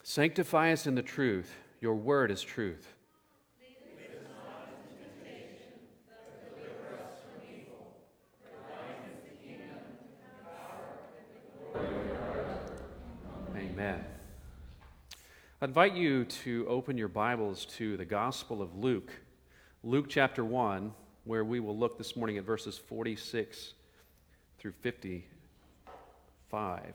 Sanctify us in the truth. Your word is truth. Amen. I invite you to open your Bibles to the Gospel of Luke, Luke chapter 1, where we will look this morning at verses 46 through 55.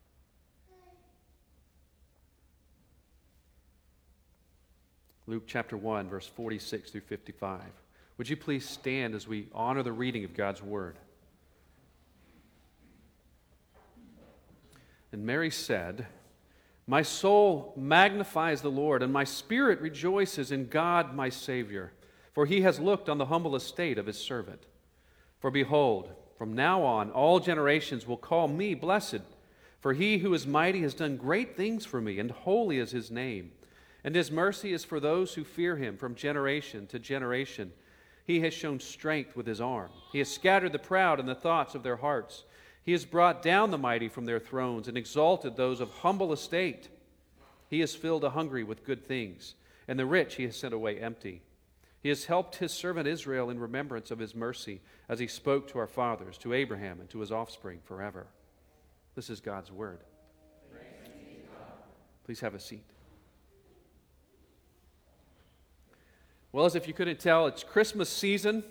Luke chapter 1, verse 46 through 55. Would you please stand as we honor the reading of God's Word? And Mary said, "My soul magnifies the Lord, and my spirit rejoices in God my Savior, for he has looked on the humble estate of his servant. For behold, from now on all generations will call me blessed, for he who is mighty has done great things for me, and holy is his name. And his mercy is for those who fear him from generation to generation. He has shown strength with his arm. He has scattered the proud in the thoughts of their hearts. He has brought down the mighty from their thrones and exalted those of humble estate. He has filled the hungry with good things, and the rich he has sent away empty. He has helped his servant Israel in remembrance of his mercy, as he spoke to our fathers, to Abraham, and to his offspring forever." This is God's word. Please have a seat. Well, as if you couldn't tell, it's Christmas season.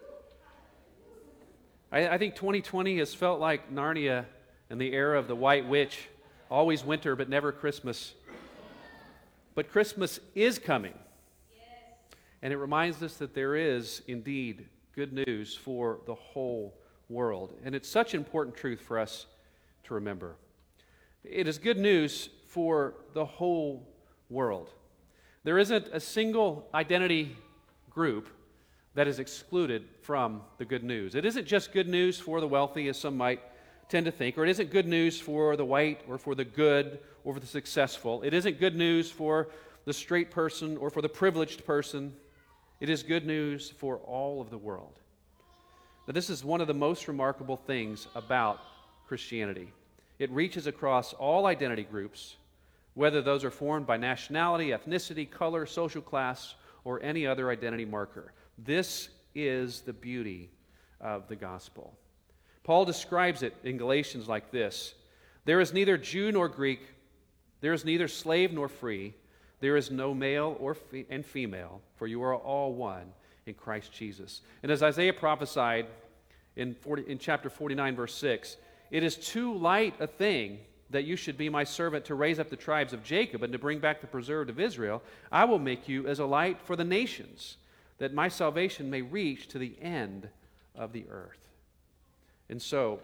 I think 2020 has felt like Narnia and the era of the White Witch. Always winter, but never Christmas. But Christmas is coming. And it reminds us that there is indeed good news for the whole world. And it's such important truth for us to remember. It is good news for the whole world. There isn't a single identity group that is excluded from the good news. It isn't just good news for the wealthy, as some might tend to think, or it isn't good news for the white or for the good or for the successful. It isn't good news for the straight person or for the privileged person. It is good news for all of the world. Now, this is one of the most remarkable things about Christianity. It reaches across all identity groups, whether those are formed by nationality, ethnicity, color, social class, or any other identity marker. This is the beauty of the gospel. Paul describes it in Galatians like this: "There is neither Jew nor Greek, there is neither slave nor free, there is no male or female, for you are all one in Christ Jesus." And as Isaiah prophesied in chapter 49, verse 6, "It is too light a thing that you should be my servant to raise up the tribes of Jacob and to bring back the preserved of Israel. I will make you as a light for the nations, that my salvation may reach to the end of the earth." And so,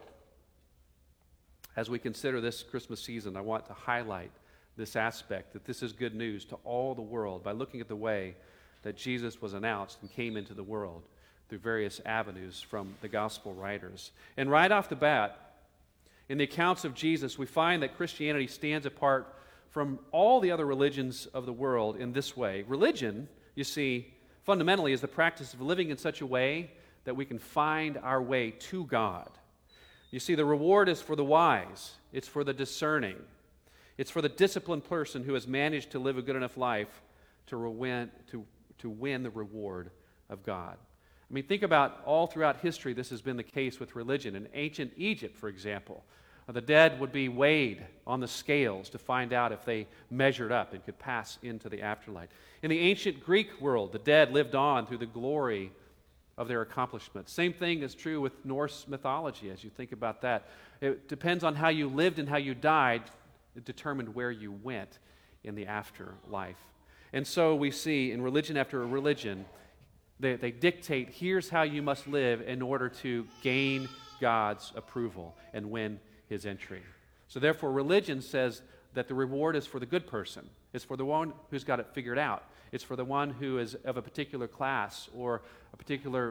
as we consider this Christmas season, I want to highlight this aspect, that this is good news to all the world, by looking at the way that Jesus was announced and came into the world through various avenues from the gospel writers. And right off the bat, in the accounts of Jesus, we find that Christianity stands apart from all the other religions of the world in this way. Religion, you see, fundamentally is the practice of living in such a way that we can find our way to God. You see, the reward is for the wise. It's for the discerning. It's for the disciplined person who has managed to live a good enough life to win the reward of God. I mean, think about all throughout history, this has been the case with religion. In ancient Egypt, for example, the dead would be weighed on the scales to find out if they measured up and could pass into the afterlife. In the ancient Greek world, the dead lived on through the glory of their accomplishments. Same thing is true with Norse mythology, as you think about that. It depends on how you lived and how you died. It determined where you went in the afterlife. And so we see in religion after religion, they dictate, here's how you must live in order to gain God's approval and win his entry. So therefore, religion says that the reward is for the good person. It's for the one who's got it figured out. It's for the one who is of a particular class or a particular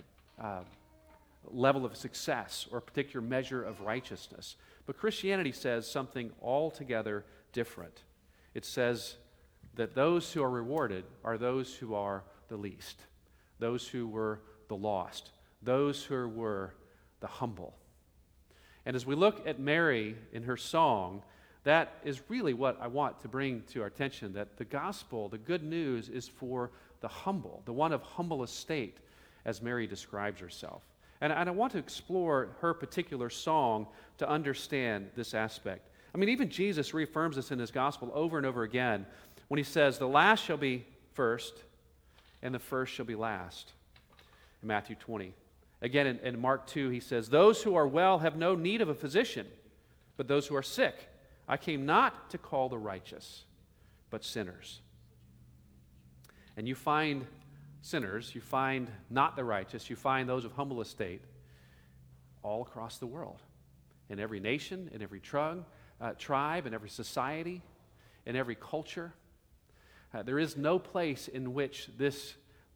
level of success or a particular measure of righteousness. But Christianity says something altogether different. It says that those who are rewarded are those who are the least, those who were the lost, those who were the humble. And as we look at Mary in her song, That is really what I want to bring to our attention, that the gospel, the good news, is for the humble, the one of humble estate, as Mary describes herself. And I want to explore her particular song to understand this aspect. I mean, even Jesus reaffirms this in his gospel over and over again when he says, the last shall be first, and the first shall be last, in Matthew 20. Again, in Mark 2, he says, those who are well have no need of a physician, but those who are sick. I came not to call the righteous, but sinners. And you find sinners, you find not the righteous, you find those of humble estate all across the world, in every nation, in every tribe, in every society, in every culture. There is no place in which this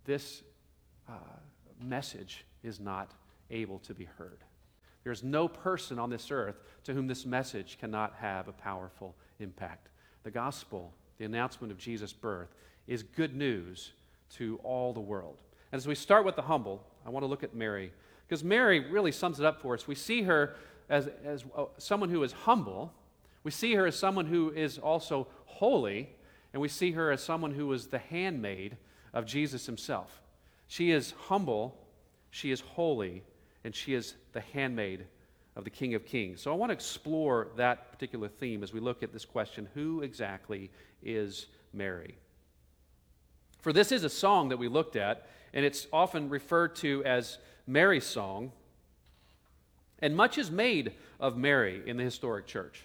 message is not able to be heard. There's no person on this earth to whom this message cannot have a powerful impact. The gospel, the announcement of Jesus' birth, is good news to all the world. And as we start with the humble, I want to look at Mary, because Mary really sums it up for us. We see her as someone who is humble. We see her as someone who is also holy, and we see her as someone who is the handmaid of Jesus himself. She is humble, she is holy, and she is the handmaid of the King of Kings. So I want to explore that particular theme as we look at this question, who exactly is Mary? For this is a song that we looked at, and it's often referred to as Mary's song, and much is made of Mary in the historic church.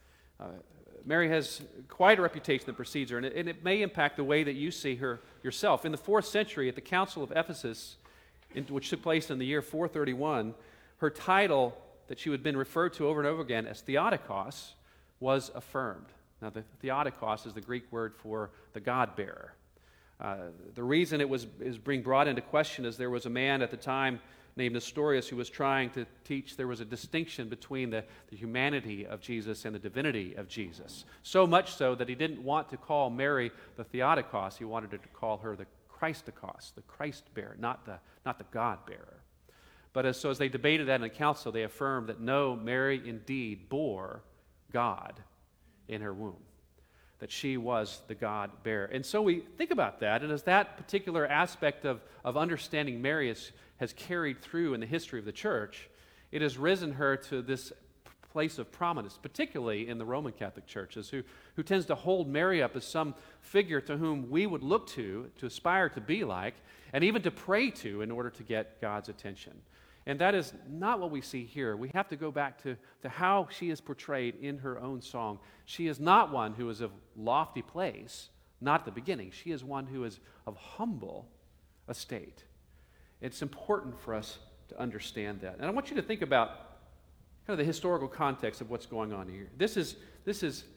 Mary has quite a reputation that precedes her, and it may impact the way that you see her yourself. In the 4th century, at the Council of Ephesus, which took place in the year 431, her title that she had been referred to over and over again as Theotokos was affirmed. Now, the Theotokos is the Greek word for the God-bearer. The reason it is being brought into question is there was a man at the time named Nestorius who was trying to teach there was a distinction between the humanity of Jesus and the divinity of Jesus. So much so that he didn't want to call Mary the Theotokos. He wanted to call her the Christokos, the Christ-bearer, not the God-bearer. But as they debated that in the council, they affirmed that no, Mary indeed bore God in her womb, that she was the God-bearer. And so we think about that, and as that particular aspect of understanding Mary has carried through in the history of the church, it has risen her to this place of prominence, particularly in the Roman Catholic churches, who tends to hold Mary up as some figure to whom we would look to aspire to be like, and even to pray to in order to get God's attention. And that is not what we see here. We have to go back to how she is portrayed in her own song. She is not one who is of lofty place, not at the beginning. She is one who is of humble estate. It's important for us to understand that. And I want you to think about kind of the historical context of what's going on here. This is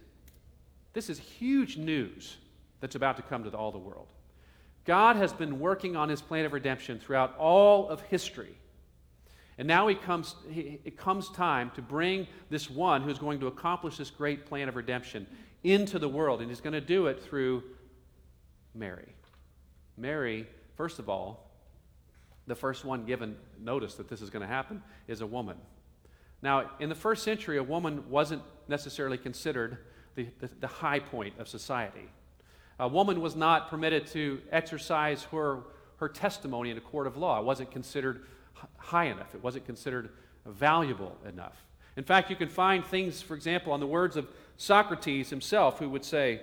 huge news that's about to come to all the world. God has been working on his plan of redemption throughout all of history. And now it comes time to bring this one who's going to accomplish this great plan of redemption into the world. And he's going to do it through Mary. Mary, first of all, the first one given notice that this is going to happen is a woman. Now, in the 1st century, a woman wasn't necessarily considered the high point of society. A woman was not permitted to exercise her testimony in a court of law. It wasn't considered high enough. It wasn't considered valuable enough. In fact, you can find things, for example, on the words of Socrates himself, who would say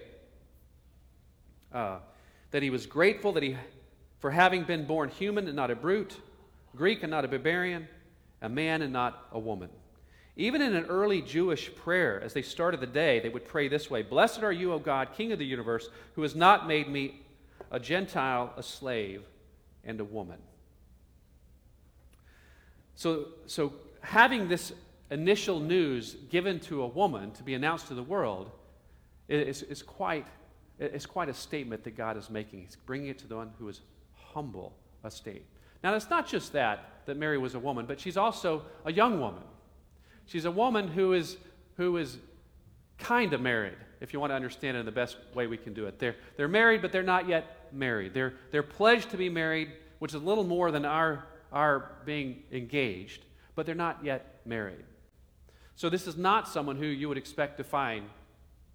that he was grateful for having been born human and not a brute, Greek and not a barbarian, a man and not a woman. Even in an early Jewish prayer, as they started the day, they would pray this way: Blessed are you, O God, King of the universe, who has not made me a Gentile, a slave, and a woman. So having this initial news given to a woman to be announced to the world is quite a statement that God is making. He's bringing it to the one who is humble estate. Now, it's not just that Mary was a woman, but she's also a young woman. She's a woman who is kind of married, if you want to understand it in the best way we can do it. They're married, but they're not yet married. They're pledged to be married, which is a little more than our being engaged, but they're not yet married. So this is not someone who you would expect to find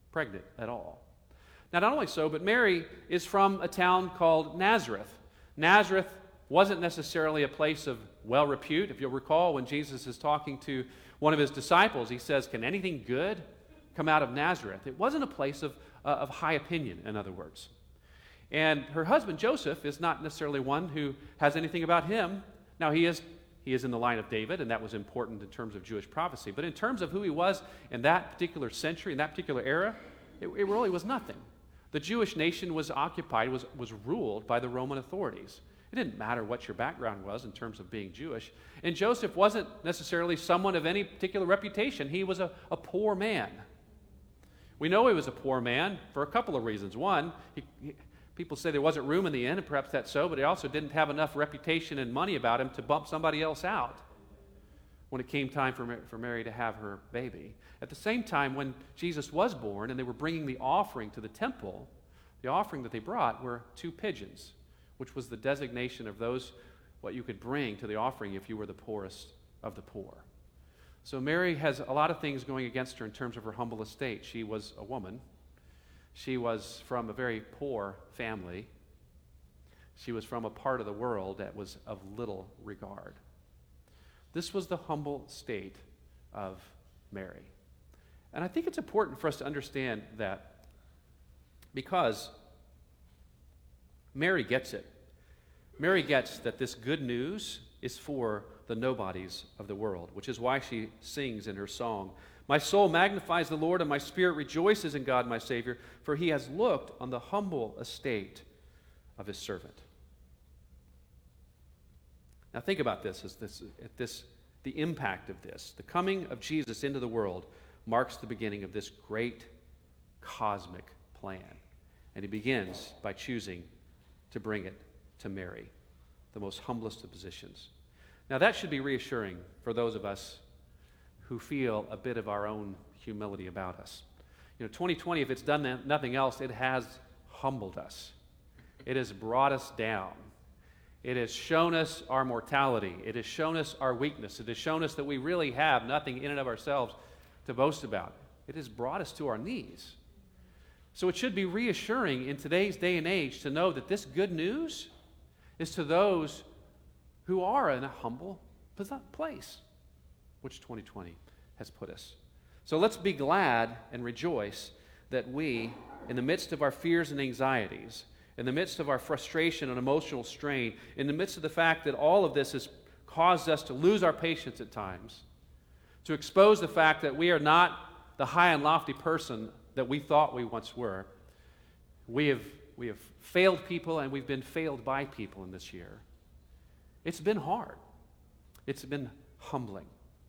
pregnant at all. Now, not only so, but Mary is from a town called Nazareth. Nazareth wasn't necessarily a place of well repute. If you'll recall, when Jesus is talking to one of his disciples, he says, "Can anything good come out of Nazareth?" It wasn't a place of high opinion, in other words. And her husband, Joseph, is not necessarily one who has anything about him. Now, he is in the line of David, and that was important in terms of Jewish prophecy. But in terms of who he was in that particular century, in that particular era, it really was nothing. The Jewish nation was occupied, was ruled by the Roman authorities. It didn't matter what your background was in terms of being Jewish. And Joseph wasn't necessarily someone of any particular reputation. He was a poor man. We know he was a poor man for a couple of reasons. One, people say there wasn't room in the inn, and perhaps that's so, but he also didn't have enough reputation and money about him to bump somebody else out when it came time for Mary to have her baby. At the same time, when Jesus was born and they were bringing the offering to the temple, the offering that they brought were 2 pigeons, which was the designation of those, what you could bring to the offering if you were the poorest of the poor. So Mary has a lot of things going against her in terms of her humble estate. She was a woman. She was from a very poor family. She was from a part of the world that was of little regard. This was the humble state of Mary. And I think it's important for us to understand that because Mary gets it. Mary gets that this good news is for the nobodies of the world, which is why she sings in her song, "My soul magnifies the Lord, and my spirit rejoices in God my Savior, for he has looked on the humble estate of his servant." Now think about this, the impact of this. The coming of Jesus into the world marks the beginning of this great cosmic plan. And he begins by choosing to bring it to Mary, the most humblest of positions. Now that should be reassuring for those of us who feel a bit of our own humility about us. 2020, if it's done nothing else, it has humbled us. It has brought us down. It has shown us our mortality. It has shown us our weakness. It has shown us that we really have nothing in and of ourselves to boast about. It has brought us to our knees. So it should be reassuring in today's day and age to know that this good news is to those who are in a humble place, which 2020 has put us. So let's be glad and rejoice that we, in the midst of our fears and anxieties, in the midst of our frustration and emotional strain, in the midst of the fact that all of this has caused us to lose our patience at times, to expose the fact that we are not the high and lofty person that we thought we once were. We have failed people, and we've been failed by people in this year. It's been hard. It's been humbling.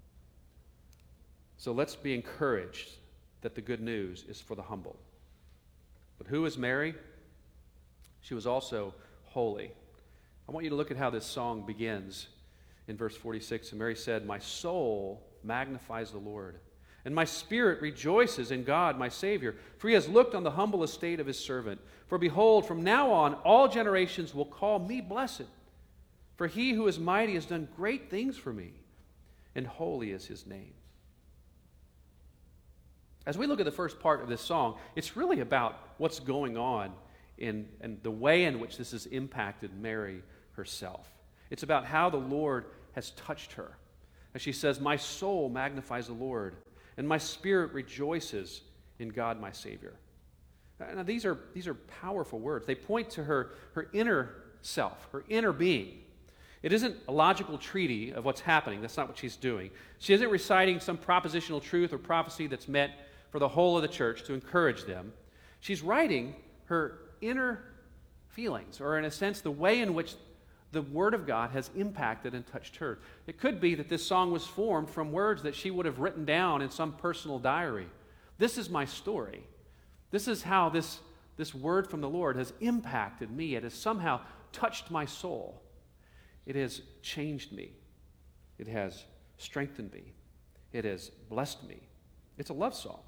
So let's be encouraged that the good news is for the humble. But who is Mary? She was also holy. I want you to look at how this song begins in verse 46. And Mary said, "My soul magnifies the Lord, and my spirit rejoices in God my Savior, for he has looked on the humble estate of his servant. For behold, from now on all generations will call me blessed. For he who is mighty has done great things for me, and holy is his name." As we look at the first part of this song, it's really about what's going on in the way in which this has impacted Mary herself. It's about how the Lord has touched her. As she says, "My soul magnifies the Lord, and my spirit rejoices in God my Savior." Now, these are powerful words. They point to her inner self, her inner being. It isn't a logical treaty of what's happening. That's not what she's doing. She isn't reciting some propositional truth or prophecy that's meant for the whole of the church to encourage them. She's writing her inner feelings, or in a sense, the way in which the Word of God has impacted and touched her. It could be that this song was formed from words that she would have written down in some personal diary. This is my story. This is how this word from the Lord has impacted me. It has somehow touched my soul. It has changed me. It has strengthened me. It has blessed me. It's a love song.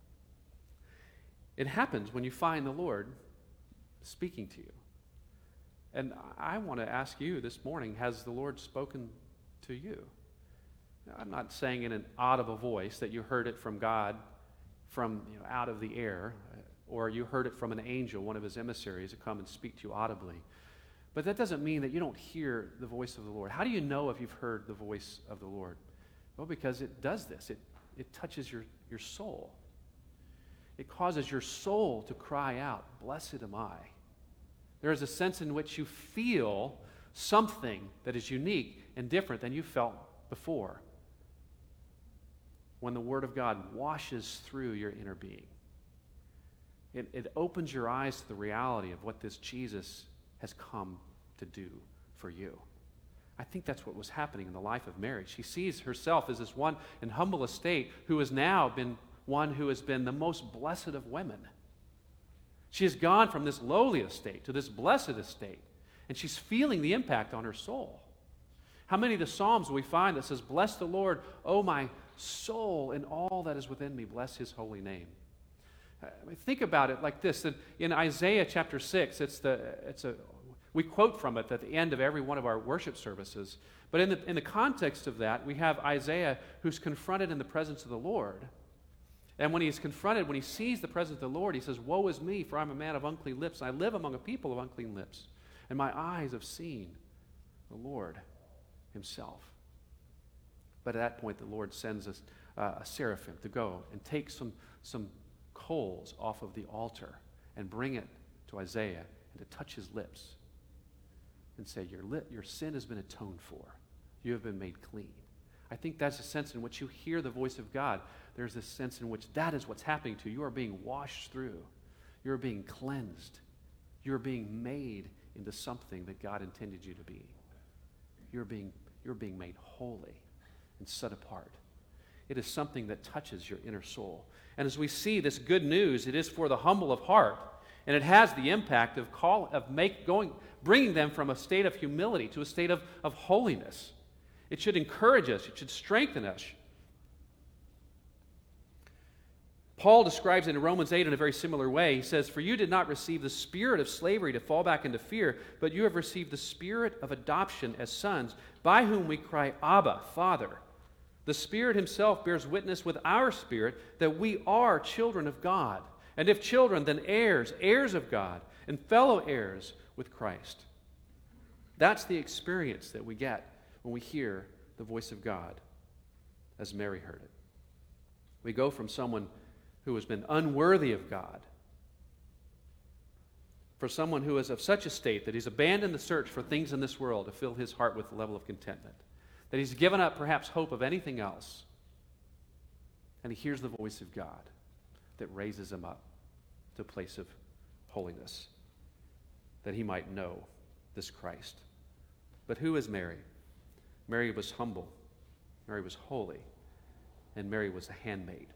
It happens when you find the Lord speaking to you. And I want to ask you this morning, has the Lord spoken to you? Now, I'm not saying in an audible voice that you heard it from God from out of the air, or you heard it from an angel, one of his emissaries, to come and speak to you audibly. But that doesn't mean that you don't hear the voice of the Lord. How do you know if you've heard the voice of the Lord? Well, because it does this. It touches your soul. It causes your soul to cry out, "Blessed am I." There is a sense in which you feel something that is unique and different than you felt before when the Word of God washes through your inner being. It opens your eyes to the reality of what this Jesus has come to do for you. I think that's what was happening in the life of Mary. She sees herself as this one in humble estate who has now been one who has been the most blessed of women. She has gone from this lowly estate to this blessed estate, and she's feeling the impact on her soul. How many of the Psalms we find that says, "Bless the Lord, O my soul, and all that is within me, bless his holy name." Think about it like this. That in Isaiah chapter 6, we quote from it at the end of every one of our worship services. But in the context of that, we have Isaiah who's confronted in the presence of the Lord. And when he's confronted, when he sees the presence of the Lord, he says, "Woe is me, for I'm a man of unclean lips. I live among a people of unclean lips. And my eyes have seen the Lord himself." But at that point, the Lord sends us a seraphim to go and take some coals off of the altar and bring it to Isaiah and to touch his lips and say, your sin has been atoned for. You have been made clean. I think that's a sense in which you hear the voice of God. There's this sense in which that is what's happening to you. You are being washed through. You're being cleansed. You're being made into something that God intended you to be. You're being made holy and set apart. It is something that touches your inner soul. And as we see this good news, it is for the humble of heart. And it has the impact of bringing them from a state of humility to a state of holiness. It should encourage us. It should strengthen us. Paul describes it in Romans 8 in a very similar way. He says, "For you did not receive the spirit of slavery to fall back into fear, but you have received the spirit of adoption as sons, by whom we cry, 'Abba, Father.' The Spirit himself bears witness with our spirit that we are children of God. And if children, then heirs, heirs of God, and fellow heirs with Christ." That's the experience that we get when we hear the voice of God, as Mary heard it. We go from someone who has been unworthy of God, for someone who is of such a state that he's abandoned the search for things in this world to fill his heart with a level of contentment, that he's given up perhaps hope of anything else, and he hears the voice of God that raises him up to a place of holiness, that he might know this Christ. But who is Mary? Mary was humble, Mary was holy, and Mary was a handmaid.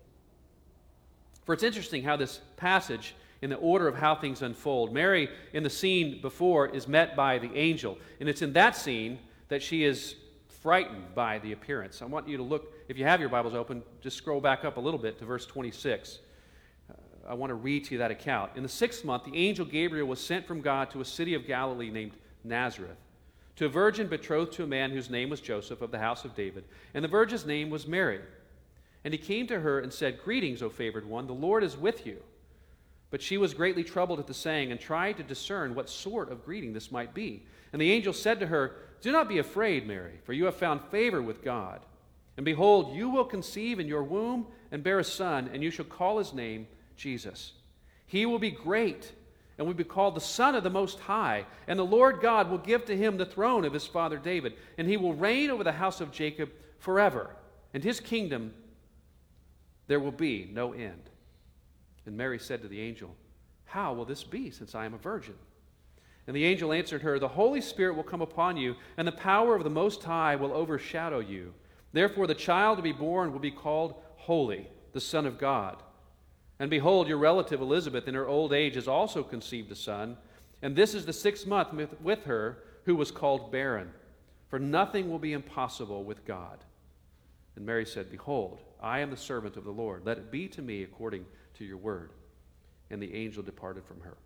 For it's interesting how this passage, in the order of how things unfold, Mary in the scene before is met by the angel, and it's in that scene that she is frightened by the appearance. I want you to look, if you have your Bibles open, just scroll back up a little bit to verse 26. I want to read to you that account. "In the 6th month, the angel Gabriel was sent from God to a city of Galilee named Nazareth, to a virgin betrothed to a man whose name was Joseph of the house of David, and the virgin's name was Mary. And he came to her and said, 'Greetings, O favored one, the Lord is with you.' But she was greatly troubled at the saying and tried to discern what sort of greeting this might be. And the angel said to her, 'Do not be afraid, Mary, for you have found favor with God. And behold, you will conceive in your womb and bear a son, and you shall call his name Jesus. He will be great and will be called the Son of the Most High. And the Lord God will give to him the throne of his father David, and he will reign over the house of Jacob forever. And his kingdom there will be no end.' And Mary said to the angel, 'How will this be, since I am a virgin?' And the angel answered her, 'The Holy Spirit will come upon you, and the power of the Most High will overshadow you. Therefore the child to be born will be called Holy, the Son of God. And behold, your relative Elizabeth in her old age has also conceived a son, and this is the 6th month with her who was called barren. For nothing will be impossible with God.' And Mary said, 'Behold, I am the servant of the Lord. Let it be to me according to your word.' And the angel departed from her."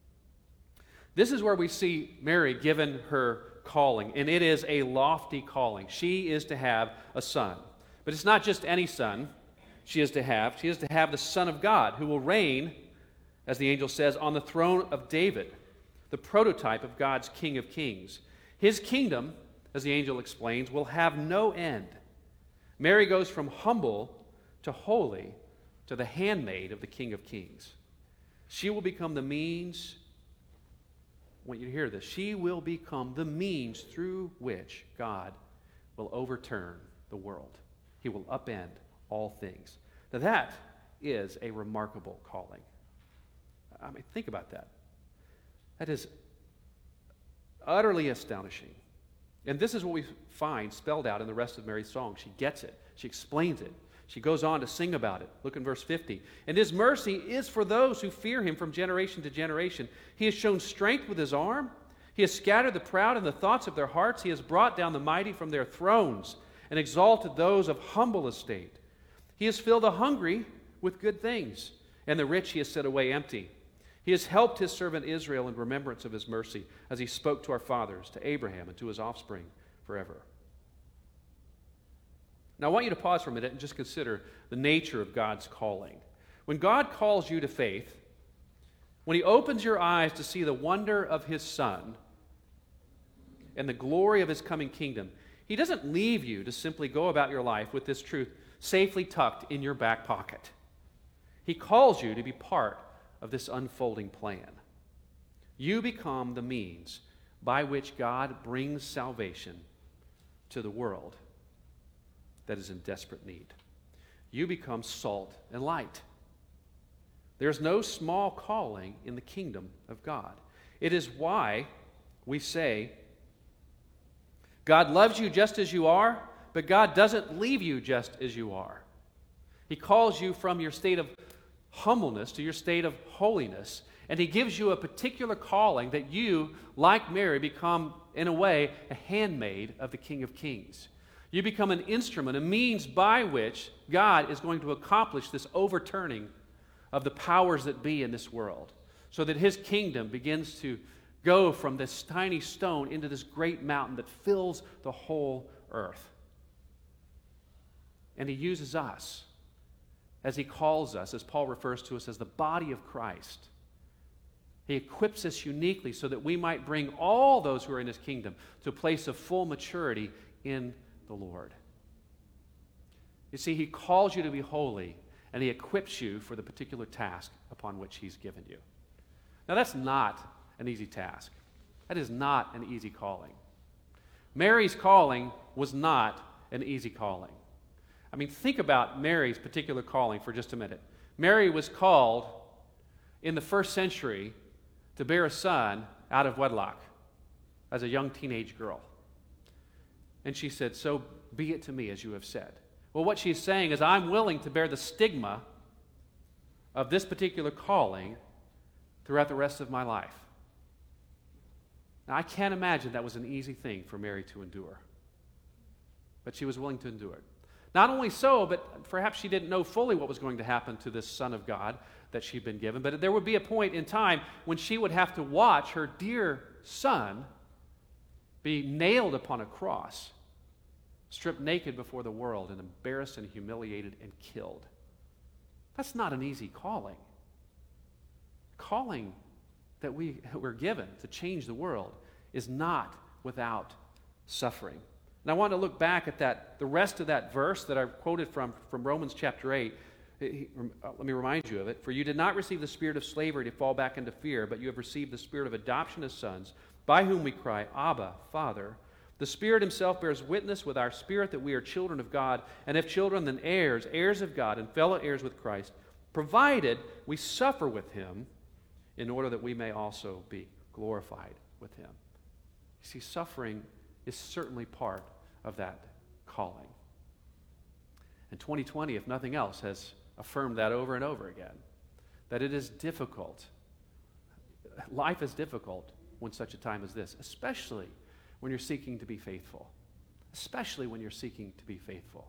This is where we see Mary given her calling, and it is a lofty calling. She is to have a son. But it's not just any son. she is to have. She is to have the Son of God, who will reign, as the angel says, on the throne of David, the prototype of God's King of Kings. His kingdom, as the angel explains, will have no end. Mary goes from humble to holy to the handmaid of the King of Kings. She will become the means, I want you to hear this, she will become the means through which God will overturn the world. He will upend all things. Now that is a remarkable calling. I mean, think about that. That is utterly astonishing. And this is what we find spelled out in the rest of Mary's song. She gets it. She explains it. She goes on to sing about it. Look in verse 50. And his mercy is for those who fear him from generation to generation. He has shown strength with his arm. He has scattered the proud in the thoughts of their hearts. He has brought down the mighty from their thrones and exalted those of humble estate. He has filled the hungry with good things, and the rich he has set away empty. He has helped his servant Israel in remembrance of his mercy, as he spoke to our fathers, to Abraham, and to his offspring forever. Now, I want you to pause for a minute and just consider the nature of God's calling. When God calls you to faith, when he opens your eyes to see the wonder of his Son and the glory of his coming kingdom, he doesn't leave you to simply go about your life with this truth safely tucked in your back pocket. He calls you to be part of this unfolding plan. You become the means by which God brings salvation to the world that is in desperate need. You become salt and light. There's no small calling in the kingdom of God. It is why we say, God loves you just as you are, but God doesn't leave you just as you are. He calls you from your state of humbleness to your state of holiness, and he gives you a particular calling that you, like Mary, become, in a way, a handmaid of the King of Kings. You become an instrument, a means by which God is going to accomplish this overturning of the powers that be in this world, so that his kingdom begins to go from this tiny stone into this great mountain that fills the whole earth. And he uses us as he calls us, as Paul refers to us as the body of Christ. He equips us uniquely so that we might bring all those who are in his kingdom to a place of full maturity in the Lord. You see, he calls you to be holy, and he equips you for the particular task upon which he's given you. Now, that's not an easy task. That is not an easy calling. Mary's calling was not an easy calling. I mean, think about Mary's particular calling for just a minute. Mary was called in the first century to bear a son out of wedlock as a young teenage girl. And she said, "So be it to me as you have said." Well, what she's saying is, I'm willing to bear the stigma of this particular calling throughout the rest of my life. Now, I can't imagine that was an easy thing for Mary to endure. But she was willing to endure it. Not only so, but perhaps she didn't know fully what was going to happen to this Son of God that she'd been given, but there would be a point in time when she would have to watch her dear son be nailed upon a cross, stripped naked before the world, and embarrassed and humiliated and killed. That's not an easy calling. Calling that we're given to change the world is not without suffering. And I want to look back at the rest of that verse that I quoted from Romans chapter 8. Let me remind you of it. "For you did not receive the spirit of slavery to fall back into fear, but you have received the spirit of adoption as sons, by whom we cry, Abba, Father. The Spirit himself bears witness with our spirit that we are children of God, and if children, then heirs, heirs of God, and fellow heirs with Christ, provided we suffer with him, in order that we may also be glorified with him." You see, suffering is certainly part of that calling. And 2020, if nothing else, has affirmed that over and over again, that it is difficult. Life is difficult when such a time as this, especially when you're seeking to be faithful. Especially when you're seeking to be faithful.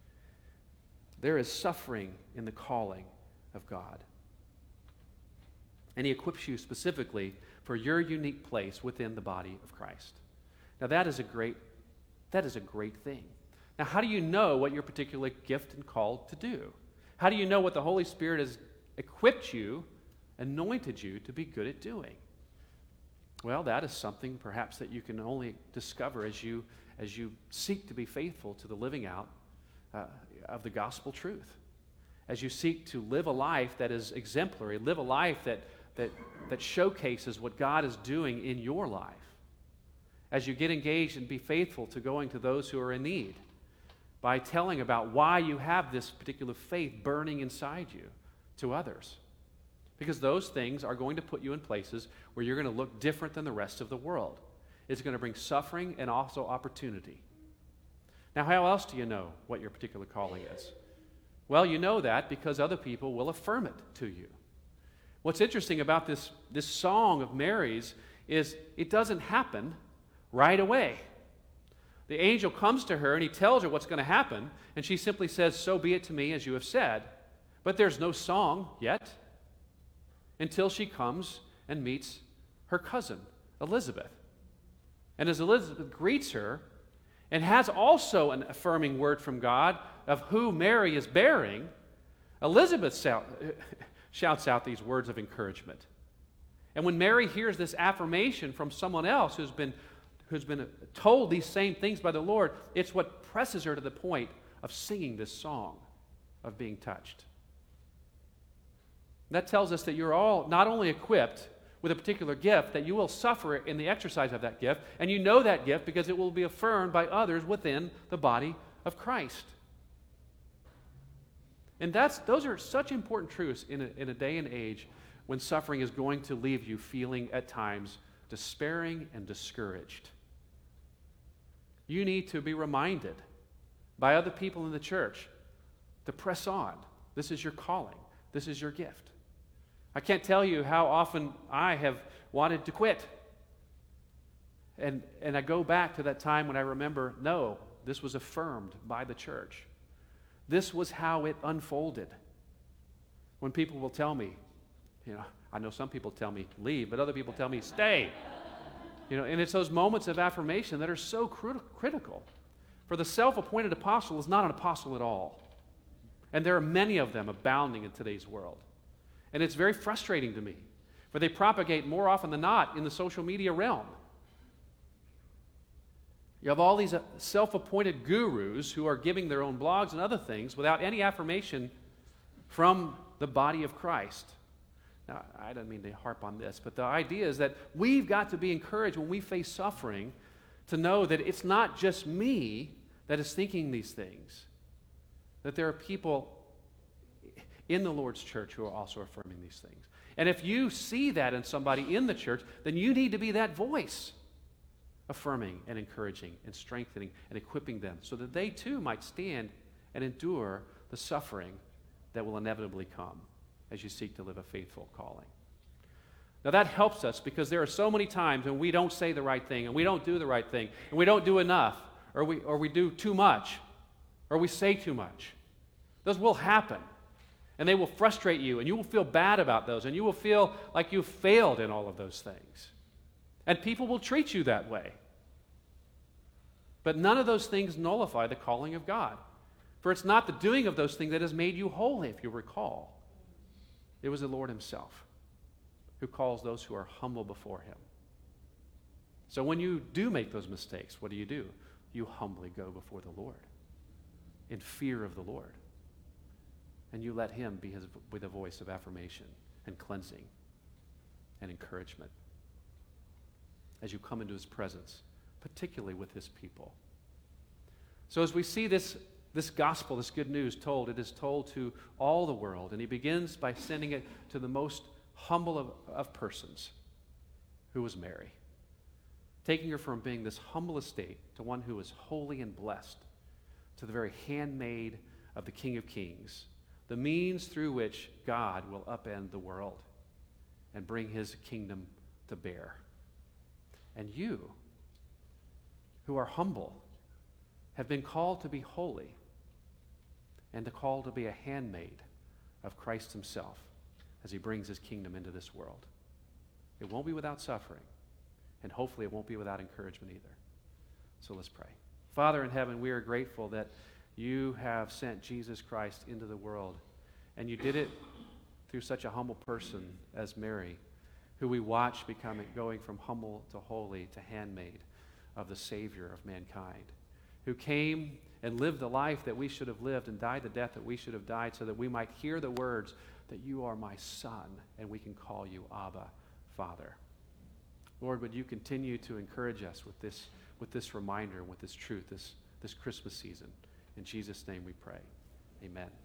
There is suffering in the calling of God. And he equips you specifically for your unique place within the body of Christ. Now that is a great thing. Now how do you know what you're particularly gifted and called to do? How do you know what the Holy Spirit has equipped you, anointed you to be good at doing? Well, that is something perhaps that you can only discover as you seek to be faithful to the living out of the gospel truth. As you seek to live a life that is exemplary, live a life that showcases what God is doing in your life. As you get engaged and be faithful to going to those who are in need by telling about why you have this particular faith burning inside you to others. Because those things are going to put you in places where you're going to look different than the rest of the world. It's going to bring suffering and also opportunity. Now, how else do you know what your particular calling is? Well, you know that because other people will affirm it to you. What's interesting about this song of Mary's is it doesn't happen right away. The angel comes to her and he tells her what's going to happen, and she simply says, "So be it to me as you have said." But there's no song yet until she comes and meets her cousin, Elizabeth. And as Elizabeth greets her and has also an affirming word from God of who Mary is bearing, Elizabeth shouts out these words of encouragement. And when Mary hears this affirmation from someone else who's been told these same things by the Lord, it's what presses her to the point of singing this song of being touched. That tells us that you're all not only equipped with a particular gift, that you will suffer in the exercise of that gift, and you know that gift because it will be affirmed by others within the body of Christ. And those are such important truths in a day and age when suffering is going to leave you feeling at times despairing and discouraged. You need to be reminded by other people in the church to press on. This is your calling. This is your gift. I can't tell you how often I have wanted to quit. And I go back to that time when I remember, no, this was affirmed by the church. This was how it unfolded. When people will tell me, I know some people tell me leave, but other people tell me stay. And it's those moments of affirmation that are so critical. For the self-appointed apostle is not an apostle at all. And there are many of them abounding in today's world. And it's very frustrating to me, for they propagate more often than not in the social media realm. You have all these self-appointed gurus who are giving their own blogs and other things without any affirmation from the body of Christ. Now, I don't mean to harp on this, but the idea is that we've got to be encouraged when we face suffering to know that it's not just me that is thinking these things, that there are people in the Lord's church who are also affirming these things. And if you see that in somebody in the church, then you need to be that voice, affirming and encouraging and strengthening and equipping them so that they too might stand and endure the suffering that will inevitably come as you seek to live a faithful calling. Now that helps us because there are so many times when we don't say the right thing and we don't do the right thing and we don't do enough or we do too much or we say too much. Those will happen and they will frustrate you and you will feel bad about those and you will feel like you've failed in all of those things. And people will treat you that way. But none of those things nullify the calling of God. For it's not the doing of those things that has made you holy, if you recall. It was the Lord himself who calls those who are humble before him. So when you do make those mistakes, what do? You humbly go before the Lord in fear of the Lord. And you let him be with a voice of affirmation and cleansing and encouragement as you come into his presence, particularly with his people. So as we see this gospel, this good news told, it is told to all the world, and he begins by sending it to the most humble of persons, who was Mary, taking her from being this humble estate to one who is holy and blessed, to the very handmaid of the King of Kings, the means through which God will upend the world and bring his kingdom to bear. And you, who are humble, have been called to be holy and to call to be a handmaid of Christ himself as he brings his kingdom into this world. It won't be without suffering, and hopefully it won't be without encouragement either. So let's pray. Father in heaven, we are grateful that you have sent Jesus Christ into the world And you did it through such a humble person as Mary, who we watch going from humble to holy to handmaid of the Savior of mankind, who came and lived the life that we should have lived and died the death that we should have died so that we might hear the words that you are my Son and we can call you Abba, Father. Lord, would you continue to encourage us with this reminder, with this truth, this Christmas season. In Jesus' name we pray. Amen.